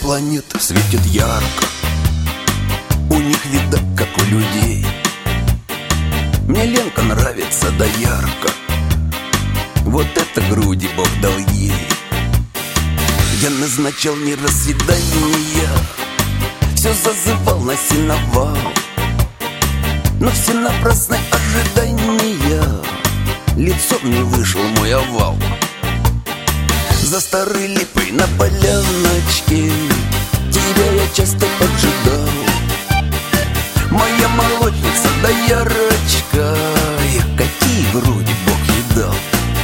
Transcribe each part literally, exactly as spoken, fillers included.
планет светит ярко, у них видок, как у людей. Мне Ленка нравится, да ярко, вот это груди Бог дал ей. Я назначал не раз свидания, все зазывал на сеновал, но все напрасные ожидания, лицом не вышел мой овал. За старой липой на поляночке тебя я часто поджидал. Моя молочница, да ярочка, какие груди Бог ей дал.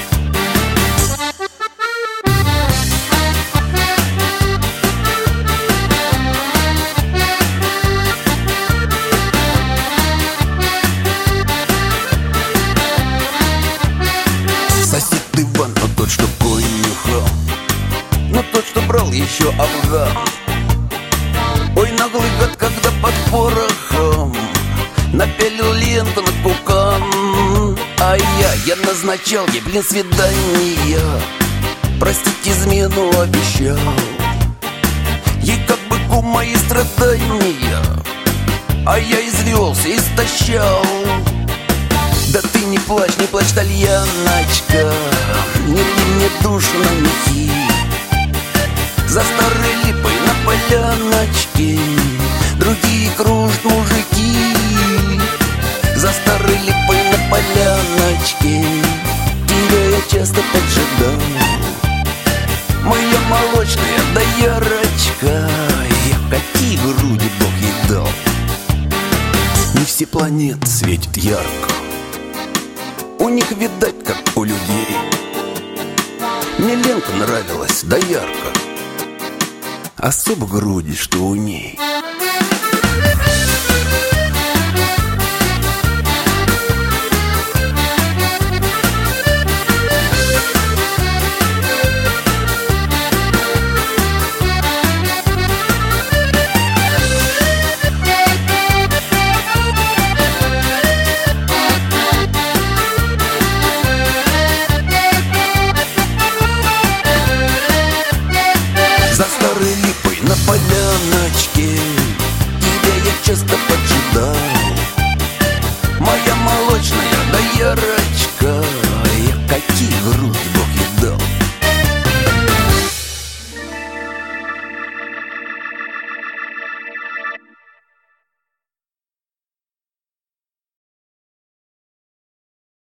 Сосед Иван, но тот, что конюхал, но тот, что брал еще Афган. Ой, наглый гад, когда под порохом напялил ленту на кукан. А я, я назначал ей, блин, свидания, простить измену обещал. Ей как бы кум мои страдания, а я извелся, истощал. Да ты не плачь, не плачь, тальяночка, не ли мне душно идти. За старой липой на поляночке другие кружат мужики. За старой липой на поляночке тебя я часто поджидал. Моя молочная, да ярочка, какие груди Бог ей дал. Не все планеты светят ярко, у них видать, как у людей. Мне Ленка нравилась, да ярко, особо груди, что у ней.